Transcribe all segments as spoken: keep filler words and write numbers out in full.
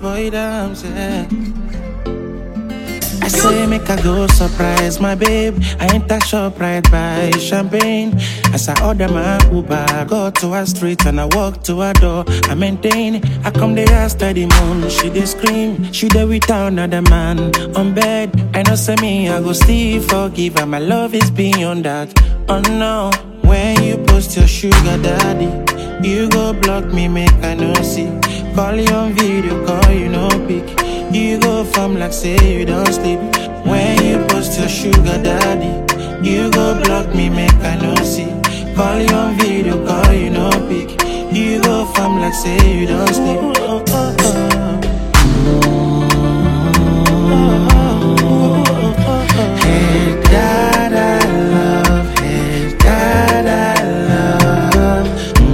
boy damn say. I say make I go surprise my babe. I enter shop right by champagne. As I order my Uber, go to her street and I walk to her door. I maintain, I come there after the moon. She dey scream, she dey with another man on bed. I know say me, I go still forgive her. My love is beyond that. Oh no, when you post your sugar daddy, you go block me, make I no see. Call you on video, call you no pick. You go from like say you don't sleep. When you post your sugar daddy, you go block me, make I no see. Call you on video, call you no pick. You go from like say you don't sleep. Oh, oh, oh. Hey dad, I love. Hey dad, I love.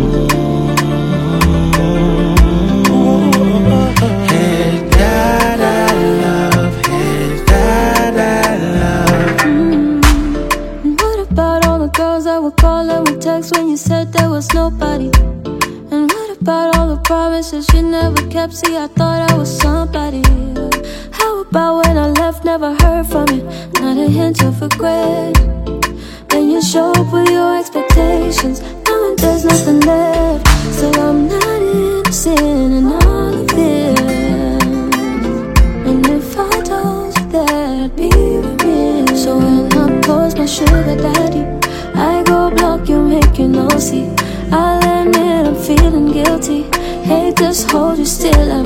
Hey dad, I love. Hey dad, I love. And what about all the girls that would call and would text when you said there was nobody? And what about all the promises you never kept? See, I thought I was somebody. How about when I left, never heard from you? Not a hint of regret. Then you show up with your expectations, knowing there's nothing left. So I'm not innocent in all of this. And if I told you that, I'd be real. So when I post my sugar daddy, I go block you, make you no see. I'll admit I'm feeling guilty. Hate this hold you still.